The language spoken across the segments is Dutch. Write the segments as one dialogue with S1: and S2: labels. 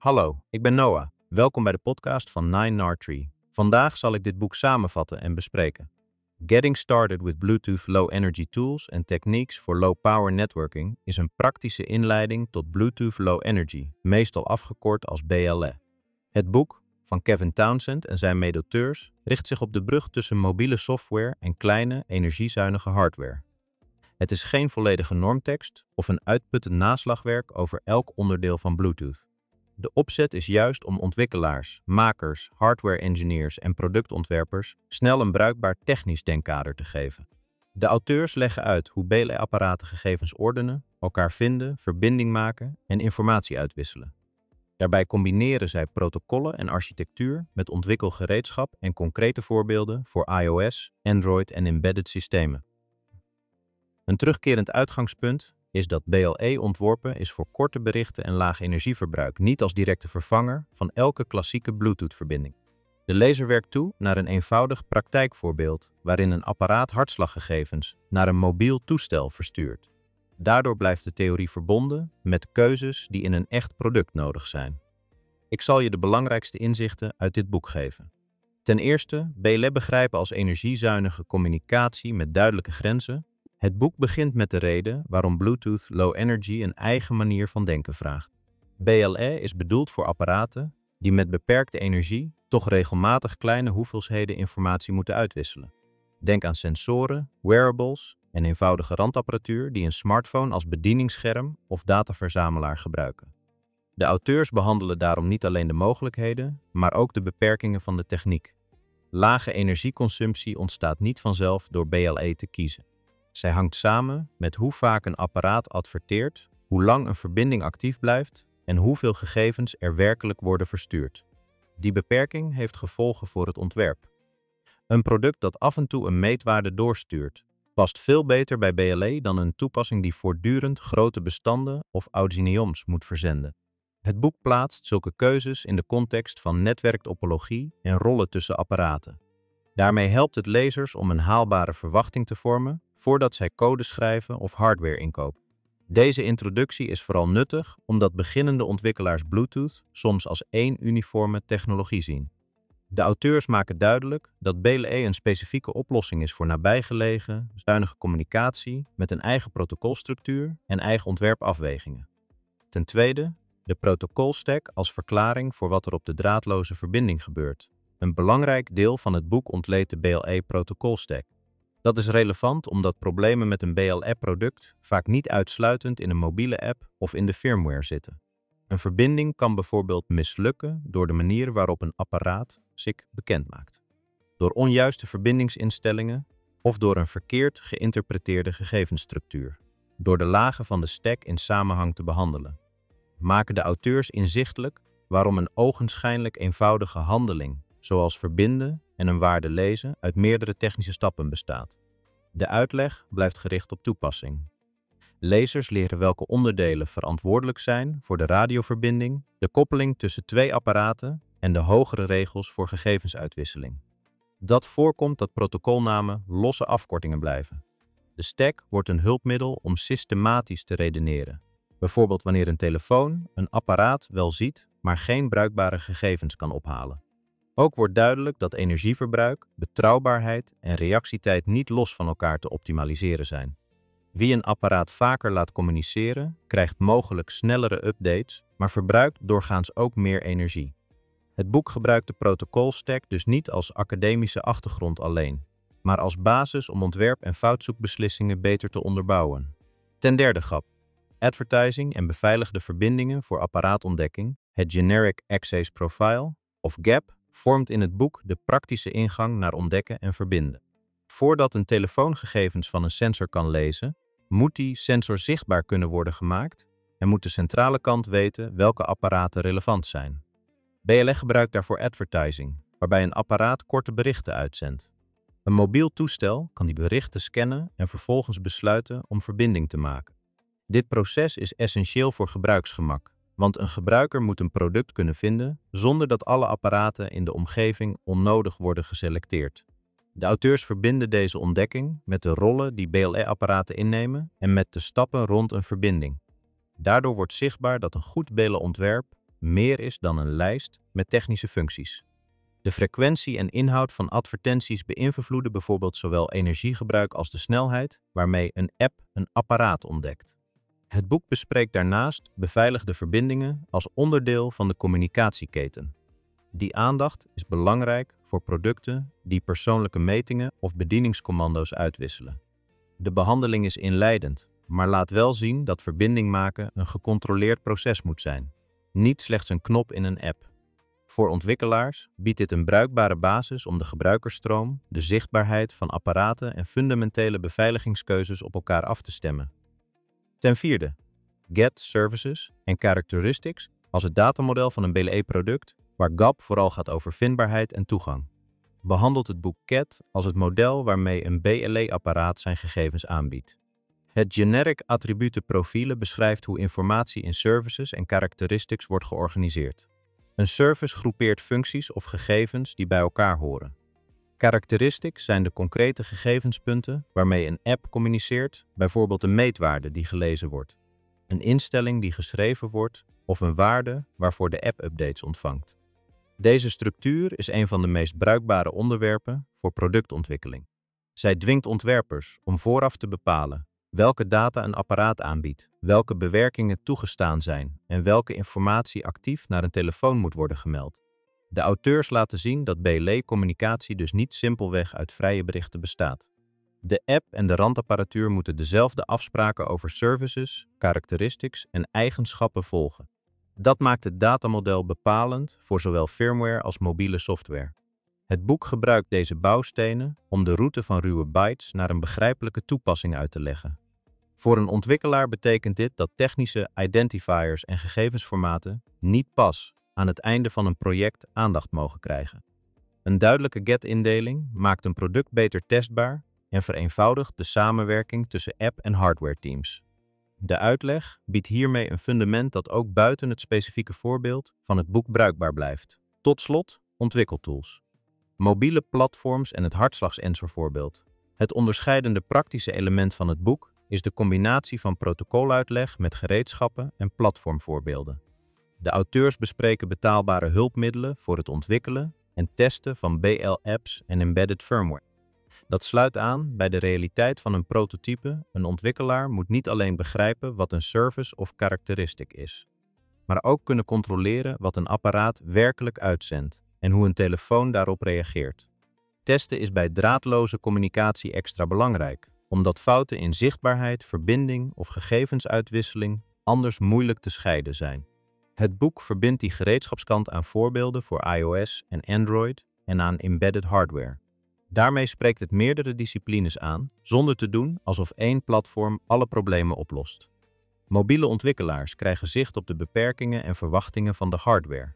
S1: Hallo, ik ben Noah. Welkom bij de podcast van 9NAR3. Vandaag zal ik dit boek samenvatten en bespreken. Getting Started with Bluetooth Low Energy Tools and Techniques for Low Power Networking is een praktische inleiding tot Bluetooth Low Energy, meestal afgekort als BLE. Het boek, van Kevin Townsend en zijn mede-auteurs, richt zich op de brug tussen mobiele software en kleine, energiezuinige hardware. Het is geen volledige normtekst of een uitputtend naslagwerk over elk onderdeel van Bluetooth. De opzet is juist om ontwikkelaars, makers, hardware-engineers en productontwerpers snel een bruikbaar technisch denkkader te geven. De auteurs leggen uit hoe BLE-apparaten gegevens ordenen, elkaar vinden, verbinding maken en informatie uitwisselen. Daarbij combineren zij protocollen en architectuur met ontwikkelgereedschap en concrete voorbeelden voor iOS, Android en embedded systemen. Een terugkerend uitgangspunt is dat BLE ontworpen is voor korte berichten en laag energieverbruik, niet als directe vervanger van elke klassieke Bluetooth-verbinding. De lezer werkt toe naar een eenvoudig praktijkvoorbeeld waarin een apparaat hartslaggegevens naar een mobiel toestel verstuurt. Daardoor blijft de theorie verbonden met keuzes die in een echt product nodig zijn. Ik zal je de belangrijkste inzichten uit dit boek geven. Ten eerste, BLE begrijpen als energiezuinige communicatie met duidelijke grenzen. Het boek begint met de reden waarom Bluetooth Low Energy een eigen manier van denken vraagt. BLE is bedoeld voor apparaten die met beperkte energie toch regelmatig kleine hoeveelheden informatie moeten uitwisselen. Denk aan sensoren, wearables en eenvoudige randapparatuur die een smartphone als bedieningsscherm of dataverzamelaar gebruiken. De auteurs behandelen daarom niet alleen de mogelijkheden, maar ook de beperkingen van de techniek. Lage energieconsumptie ontstaat niet vanzelf door BLE te kiezen. Zij hangt samen met hoe vaak een apparaat adverteert, hoe lang een verbinding actief blijft en hoeveel gegevens er werkelijk worden verstuurd. Die beperking heeft gevolgen voor het ontwerp. Een product dat af en toe een meetwaarde doorstuurt, past veel beter bij BLE dan een toepassing die voortdurend grote bestanden of auxinioms moet verzenden. Het boek plaatst zulke keuzes in de context van netwerktopologie en rollen tussen apparaten. Daarmee helpt het lezers om een haalbare verwachting te vormen voordat zij code schrijven of hardware inkopen. Deze introductie is vooral nuttig omdat beginnende ontwikkelaars Bluetooth soms als één uniforme technologie zien. De auteurs maken duidelijk dat BLE een specifieke oplossing is voor nabijgelegen, zuinige communicatie met een eigen protocolstructuur en eigen ontwerpafwegingen. Ten tweede, de protocolstack als verklaring voor wat er op de draadloze verbinding gebeurt. Een belangrijk deel van het boek ontleedt de BLE-protocolstack. Dat is relevant omdat problemen met een BLE-product vaak niet uitsluitend in een mobiele app of in de firmware zitten. Een verbinding kan bijvoorbeeld mislukken door de manier waarop een apparaat zich bekend maakt, door onjuiste verbindingsinstellingen of door een verkeerd geïnterpreteerde gegevensstructuur. Door de lagen van de stack in samenhang te behandelen, maken de auteurs inzichtelijk waarom een ogenschijnlijk eenvoudige handeling, zoals verbinden en een waarde lezen, uit meerdere technische stappen bestaat. De uitleg blijft gericht op toepassing. Lezers leren welke onderdelen verantwoordelijk zijn voor de radioverbinding, de koppeling tussen twee apparaten en de hogere regels voor gegevensuitwisseling. Dat voorkomt dat protocolnamen losse afkortingen blijven. De stack wordt een hulpmiddel om systematisch te redeneren. Bijvoorbeeld wanneer een telefoon een apparaat wel ziet, maar geen bruikbare gegevens kan ophalen. Ook wordt duidelijk dat energieverbruik, betrouwbaarheid en reactietijd niet los van elkaar te optimaliseren zijn. Wie een apparaat vaker laat communiceren, krijgt mogelijk snellere updates, maar verbruikt doorgaans ook meer energie. Het boek gebruikt de protocolstack dus niet als academische achtergrond alleen, maar als basis om ontwerp- en foutzoekbeslissingen beter te onderbouwen. Ten derde grap. Advertising en beveiligde verbindingen voor apparaatontdekking, het Generic Access Profile, of GAP, vormt in het boek de praktische ingang naar ontdekken en verbinden. Voordat een telefoon gegevens van een sensor kan lezen, moet die sensor zichtbaar kunnen worden gemaakt en moet de centrale kant weten welke apparaten relevant zijn. BLE gebruikt daarvoor advertising, waarbij een apparaat korte berichten uitzendt. Een mobiel toestel kan die berichten scannen en vervolgens besluiten om verbinding te maken. Dit proces is essentieel voor gebruiksgemak, want een gebruiker moet een product kunnen vinden zonder dat alle apparaten in de omgeving onnodig worden geselecteerd. De auteurs verbinden deze ontdekking met de rollen die BLE-apparaten innemen en met de stappen rond een verbinding. Daardoor wordt zichtbaar dat een goed BLE-ontwerp meer is dan een lijst met technische functies. De frequentie en inhoud van advertenties beïnvloeden bijvoorbeeld zowel energiegebruik als de snelheid waarmee een app een apparaat ontdekt. Het boek bespreekt daarnaast beveiligde verbindingen als onderdeel van de communicatieketen. Die aandacht is belangrijk voor producten die persoonlijke metingen of bedieningscommando's uitwisselen. De behandeling is inleidend, maar laat wel zien dat verbinding maken een gecontroleerd proces moet zijn, niet slechts een knop in een app. Voor ontwikkelaars biedt dit een bruikbare basis om de gebruikersstroom, de zichtbaarheid van apparaten en fundamentele beveiligingskeuzes op elkaar af te stemmen. Ten vierde, Get, Services en Characteristics als het datamodel van een BLE-product, waar GAP vooral gaat over vindbaarheid en toegang. Behandelt het boek CAT als het model waarmee een BLE-apparaat zijn gegevens aanbiedt. Het Generic Attributen Profielen beschrijft hoe informatie in services en characteristics wordt georganiseerd. Een service groepeert functies of gegevens die bij elkaar horen. Characteristics zijn de concrete gegevenspunten waarmee een app communiceert, bijvoorbeeld een meetwaarde die gelezen wordt, een instelling die geschreven wordt of een waarde waarvoor de app updates ontvangt. Deze structuur is een van de meest bruikbare onderwerpen voor productontwikkeling. Zij dwingt ontwerpers om vooraf te bepalen welke data een apparaat aanbiedt, welke bewerkingen toegestaan zijn en welke informatie actief naar een telefoon moet worden gemeld. De auteurs laten zien dat BLE-communicatie dus niet simpelweg uit vrije berichten bestaat. De app en de randapparatuur moeten dezelfde afspraken over services, characteristics en eigenschappen volgen. Dat maakt het datamodel bepalend voor zowel firmware als mobiele software. Het boek gebruikt deze bouwstenen om de route van ruwe bytes naar een begrijpelijke toepassing uit te leggen. Voor een ontwikkelaar betekent dit dat technische identifiers en gegevensformaten niet pas aan het einde van een project aandacht mogen krijgen. Een duidelijke get-indeling maakt een product beter testbaar en vereenvoudigt de samenwerking tussen app- en hardware-teams. De uitleg biedt hiermee een fundament dat ook buiten het specifieke voorbeeld van het boek bruikbaar blijft. Tot slot, ontwikkeltools. Mobiele platforms en het hartslagsensorvoorbeeld. Het onderscheidende praktische element van het boek is de combinatie van protocoluitleg met gereedschappen en platformvoorbeelden. De auteurs bespreken betaalbare hulpmiddelen voor het ontwikkelen en testen van BL-apps en embedded firmware. Dat sluit aan bij de realiteit van een prototype. Een ontwikkelaar moet niet alleen begrijpen wat een service of karakteristiek is, maar ook kunnen controleren wat een apparaat werkelijk uitzendt en hoe een telefoon daarop reageert. Testen is bij draadloze communicatie extra belangrijk, omdat fouten in zichtbaarheid, verbinding of gegevensuitwisseling anders moeilijk te scheiden zijn. Het boek verbindt die gereedschapskant aan voorbeelden voor iOS en Android en aan embedded hardware. Daarmee spreekt het meerdere disciplines aan, zonder te doen alsof één platform alle problemen oplost. Mobiele ontwikkelaars krijgen zicht op de beperkingen en verwachtingen van de hardware.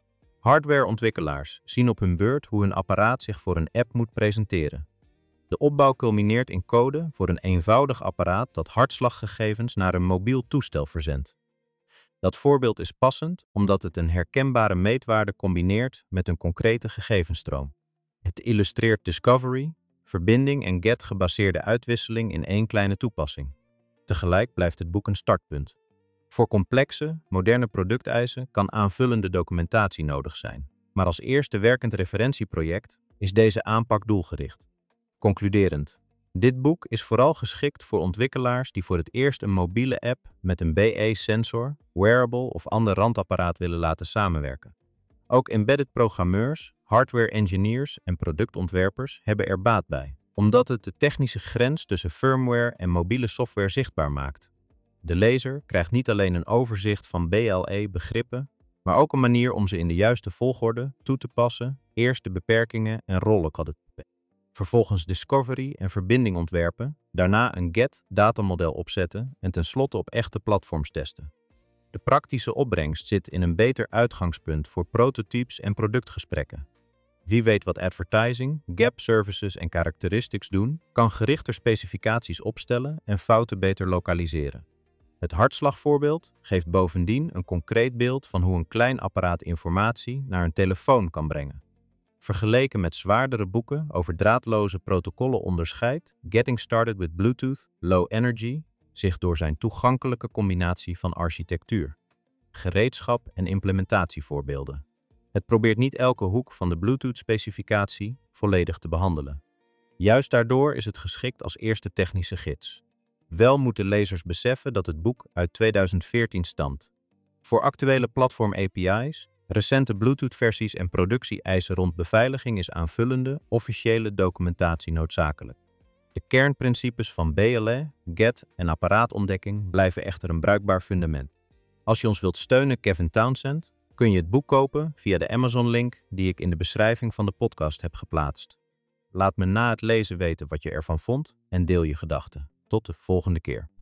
S1: Hardwareontwikkelaars zien op hun beurt hoe hun apparaat zich voor een app moet presenteren. De opbouw culmineert in code voor een eenvoudig apparaat dat hartslaggegevens naar een mobiel toestel verzendt. Dat voorbeeld is passend omdat het een herkenbare meetwaarde combineert met een concrete gegevensstroom. Het illustreert discovery, verbinding en get-gebaseerde uitwisseling in één kleine toepassing. Tegelijk blijft het boek een startpunt. Voor complexe, moderne producteisen kan aanvullende documentatie nodig zijn, maar als eerste werkend referentieproject is deze aanpak doelgericht. Concluderend, dit boek is vooral geschikt voor ontwikkelaars die voor het eerst een mobiele app met een BE-sensor, wearable of ander randapparaat willen laten samenwerken. Ook embedded programmeurs, hardware engineers en productontwerpers hebben er baat bij, omdat het de technische grens tussen firmware en mobiele software zichtbaar maakt. De lezer krijgt niet alleen een overzicht van BLE-begrippen, maar ook een manier om ze in de juiste volgorde toe te passen, eerst de beperkingen en rollen vervolgens discovery en verbinding ontwerpen, daarna een get-datamodel opzetten en tenslotte op echte platforms testen. De praktische opbrengst zit in een beter uitgangspunt voor prototypes en productgesprekken. Wie weet wat advertising, gap services en characteristics doen, kan gerichter specificaties opstellen en fouten beter lokaliseren. Het hartslagvoorbeeld geeft bovendien een concreet beeld van hoe een klein apparaat informatie naar een telefoon kan brengen. Vergeleken met zwaardere boeken over draadloze protocollen onderscheidt Getting Started with Bluetooth Low Energy zich door zijn toegankelijke combinatie van architectuur. gereedschap en implementatievoorbeelden. Het probeert niet elke hoek van de Bluetooth-specificatie volledig te behandelen. Juist daardoor is het geschikt als eerste technische gids. Wel moeten lezers beseffen dat het boek uit 2014 stamt. Voor actuele platform API's, recente Bluetooth-versies en productie-eisen rond beveiliging is aanvullende, officiële documentatie noodzakelijk. De kernprincipes van BLE, GET en apparaatontdekking blijven echter een bruikbaar fundament. Als je ons wilt steunen, Kevin Townsend, kun je het boek kopen via de Amazon-link die ik in de beschrijving van de podcast heb geplaatst. Laat me na het lezen weten wat je ervan vond en deel je gedachten. Tot de volgende keer.